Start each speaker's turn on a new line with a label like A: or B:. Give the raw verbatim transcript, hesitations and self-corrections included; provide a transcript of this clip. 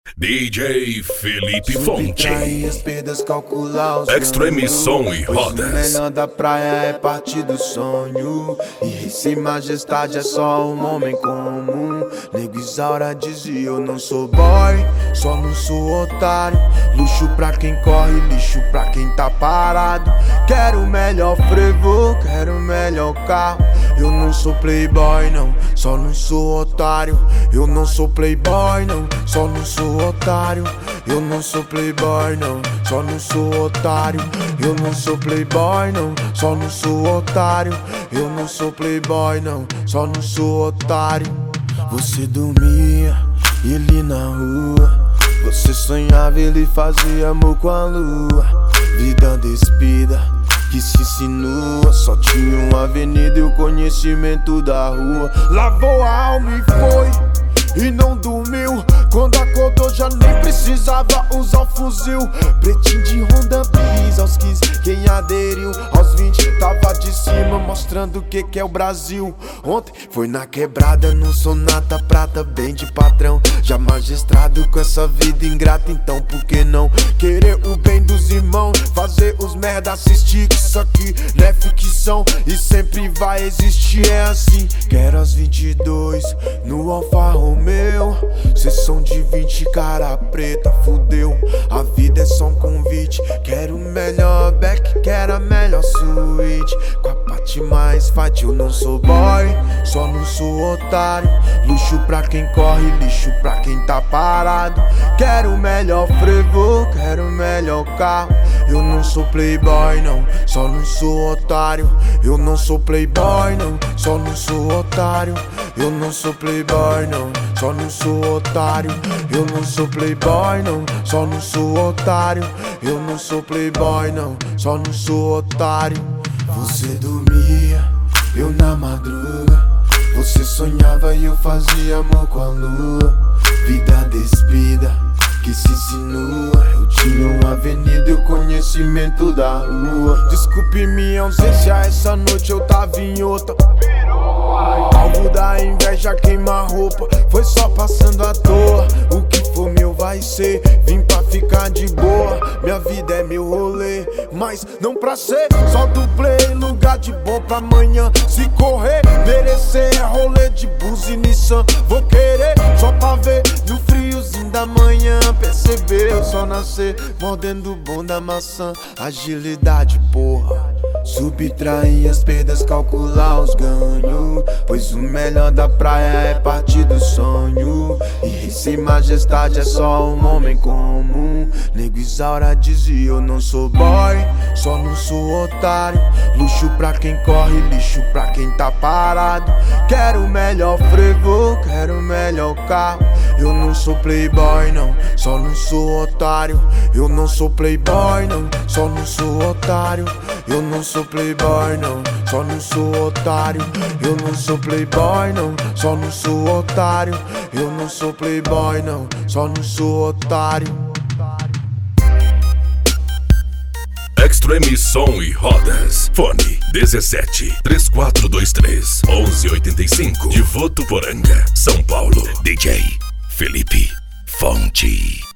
A: D J Felipe Fonte.
B: As perdas, calcular os
A: Extreme Som e Rodas.
B: O melhor da praia é parte do sonho. E rei sem majestade é só um homem comum. Nego Isaura dizia: eu não sou boy, só não sou otário. Luxo pra quem corre, lixo pra quem tá parado. Quero o melhor frevo, quero o melhor carro. Eu não sou playboy não, só não sou otário. Eu não sou playboy não, só não sou otário. Eu não sou playboy não, só não sou otário. Eu não sou playboy não, só não sou otário. Eu não sou playboy não, só não sou otário. Você dormia, ele na rua. Você sonhava, ele fazia amor com a lua. Vida despida, que se insinua. Só tinha uma avenida e o conhecimento da rua. Lavou a alma e foi, e não dormiu. Quando acordou já nem precisava usar o fuzil. Pretinho de Honda Bis aos quinze, quem aderiu aos vinte tava de cima, mostrando o que que é o Brasil. Ontem foi na quebrada, no Sonata Prata, bem de patrão. Já magistrado com essa vida ingrata, então por que não querer o bem dos irmãos? Fazer os merda assistir, que isso aqui não é ficção e sempre vai existir, é assim. Quero as vinte e dois no Alfa Romeo. Cês são de vinte, cara preta, fudeu. A vida é só um convite. Quero o melhor back, quero a melhor suíte. Com a parte mais fight, eu não sou boy, só não sou otário. Luxo pra quem corre, lixo pra quem tá parado. Quero o melhor frevo, quero o melhor carro. Eu não sou playboy não, só não sou otário. Eu não sou playboy não, só não sou otário. Eu não sou playboy não, só não sou otário. Eu não sou playboy não, só não sou otário. Eu não sou playboy não, só não sou otário. Você dormia, eu na madruga. Você sonhava e eu fazia amor com a lua. Vida despida, que se insinua. Eu tinha uma avenida e o conhecimento da rua. Desculpe minha ausência, essa noite eu tava em outra. Alvo da inveja queima roupa, foi só passando à toa. O que for meu vai ser, vim pra ficar de boa. Minha vida é meu rolê, mas não pra ser só do play. Lugar de bom pra amanhã, se correr, merecer é rolê de Buzz e Nissan. Vou querer só pra ver no friozinho da manhã. Perceber, eu só nascer mordendo o bom da maçã. Agilidade, porra. Subtrair as perdas, calcular os ganhos. Pois o melhor da praia é parte do sonho. E rei sem majestade é só um homem comum. Nego Isaura dizia: eu não sou boy, só não sou otário. Luxo pra quem corre, lixo pra quem tá parado. Quero o melhor frevo, quero o melhor carro. Eu não sou playboy não, só não sou otário. Eu não sou playboy não, só não sou otário. Eu não sou playboy não, só não sou otário. Eu não sou playboy não, só não sou otário. Eu não sou playboy não, só não sou otário.
A: Extreme Som e Rodas. Fone dezessete, três quatro dois três, onze oitenta e cinco. De Votuporanga, São Paulo. D J Felipe Fonte.